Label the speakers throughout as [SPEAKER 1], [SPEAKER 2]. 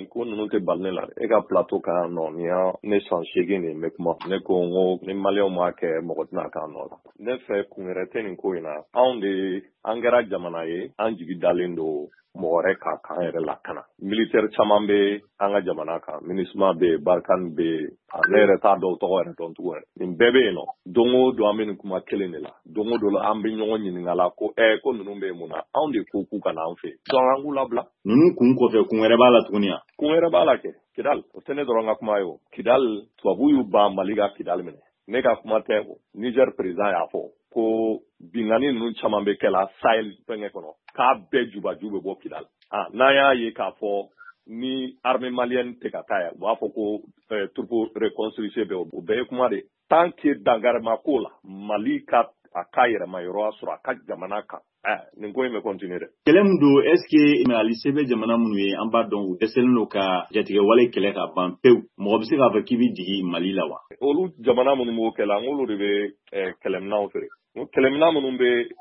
[SPEAKER 1] ko ninnu tɛ bali ne la e ka plateau kan nɔ nin y'a ne san 8 de bɛ kuma ne ko n ko ni maliyɛnw m'a kɛ mɔgɔ tɛna k'an nɔ la ne fɛ kun wɛrɛ tɛ nin ko in na an kɛra jamana ye an jigi dalen don mɔgɔ wɛrɛ k'an yɛrɛ lakana militaire caman bɛ an ka jamana kan MINUSMA bɛ yen Barkhane bɛ yen ne yɛrɛ t'a dɔn tɔgɔ yɛrɛ dɔn cogo yɛrɛ nin bɛɛ bɛ yen nɔ don o don an bɛ nin kuma kelen de la don o don an bɛ ɲɔgɔn ɲininka la ko ko ninnu bɛ mun na anw de ko k'u ka na an fɛ donc an k'u labila
[SPEAKER 2] ninnu kun kɔfɛ kun wɛrɛ b'a la tuguni wa
[SPEAKER 1] kun wɛrɛ b'a la kɛ Kidal o tɛ ne dɔrɔn ka kuma ye o Kidal tubabuw y'u ban Mali ka Kidal minɛ ne ka kuma tɛ Niger président y'a fɔ ko bingani ninnu caman bɛ kɛla Sahel fɛngɛ kɔnɔ k'a bɛɛ jubaju bɛ bɔ Kidal n'an y'a ye k'a fɔ ni armée malienne tɛ ka taa u b'a fɔ ko troupe reconstruction bɛ o bɛɛ ye kuma de tant que dangarema ko la Mali ka a k'a yɛrɛma yɔrɔ sɔrɔ a ka jamana kan nin ko in bɛ continuer dɛ
[SPEAKER 2] kɛlɛ min don est ce que Ali se bɛ jamana minnu ye an b'a dɔn u dɛsɛlen don ka jatigɛ wale kɛlɛ ka ban pewu mɔgɔ bɛ se k'a fɔ k'i bɛ jigi Mali la wa
[SPEAKER 1] olu jamana minnu b'o kɛlɛ n k'olu de bɛ kɛlɛminɛnw feere kɛlɛminɛn minnu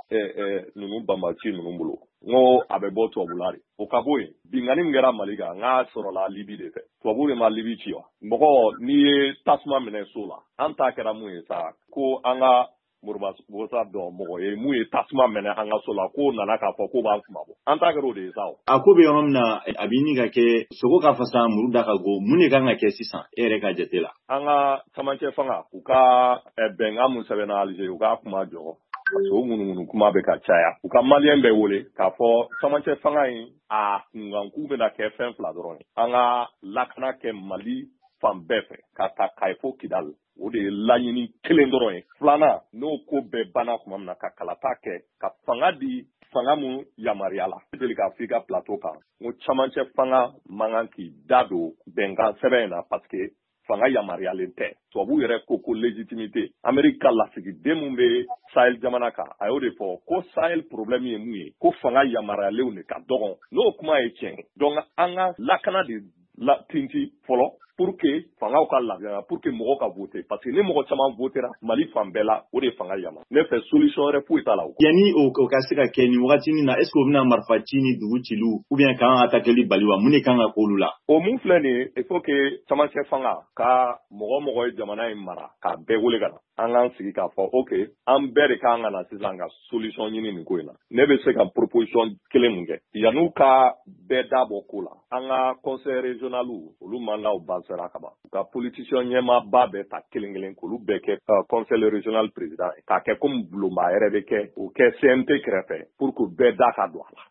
[SPEAKER 1] bɛ ninnu banbaaci ninnu bolo n ko a bɛ bɔ tubabula de o ka bɔ yen bingani min kɛra Mali kan n k'a sɔrɔla Libi de fɛ tubabu de ma Libi ci wa mɔgɔ n'i ye tasuma minɛ so la an ta kɛra mun ye sa ko an ka Moribabusa dɔn mɔgɔ ye mun ye tasuma minɛ an ka so la k'o nana k'a fɔ k'o b'an kuma bɔ an ta kɛra o de ye sa
[SPEAKER 2] a ko bɛ yɔrɔ min na a bɛ ɲini ka kɛ sogo ka fasa muru da ka go mun de kan ka kɛ sisan e yɛrɛ ka jate la
[SPEAKER 1] an ka camancɛ fanga u ka bɛnkan mun sɛbɛnna Alize u k'a kuma jɔ parce que o ŋunuŋunu kuma bɛ ka caya u ka maliyɛn bɛ wele k'a fɔ camancɛ fanga in a kunkanku bɛna kɛ fɛn fila dɔrɔn ye an ka lakana kɛ Mali fan bɛɛ fɛ ka ta Kayi fo Kidal o de ye laɲini kelen dɔrɔn ye filanan n'o ko bɛɛ banna tuma min na ka kalata kɛ ka fanga di fanga mun yamaruya la deli k'a fɔ i ka plateau kan n ko camancɛ fanga man kan k'i da don bɛnkan sɛbɛn in na parce que fanga yamaruyalen tɛ tubabu yɛrɛ ko légitimité Amérique ka lasigiden mun bɛ Sahel jamana kan a y'o de fɔ ko Sahel problème ye mun ye ko fanga yamaruyalenw de ka dɔgɔn n'o kuma ye tiɲɛ donc an ka lakana de la tinti fɔlɔ pour que fangaw ka lafiya pour que mɔgɔw ka voter parce que ni mɔgɔ caman votera Mali fan bɛɛ la o de fanga yama ne fɛ solution wɛrɛ foyi t'a la
[SPEAKER 2] yanni o ka se ka kɛ nin wagati na est ce que o bɛna marifa ci ni dugu ciliw ou bien kan attaquer Bali wa mun de kan ka k'olu la
[SPEAKER 1] o mun filɛ nin ye il faut que camancɛ fanga ka mɔgɔ ye jamana in mara k'a bɛɛ wele ka na an k'an sigi k'a fɔ ok an bɛɛ de kan ka na sisan ka solution ɲini nin ko in na ne bɛ se ka proposition kelen mun kɛ yan'u ka bɛɛ dabɔ ko la an ka conseil régional olu mandaw sera ka ban u ka politicien ɲɛmaaba bɛɛ ta kelen kelen k'olu bɛɛ kɛ conseil régional président k'a kɛ comme bulonba yɛrɛ bɛ kɛ o kɛ CNT kɛrɛfɛ pour que bɛɛ da ka don a la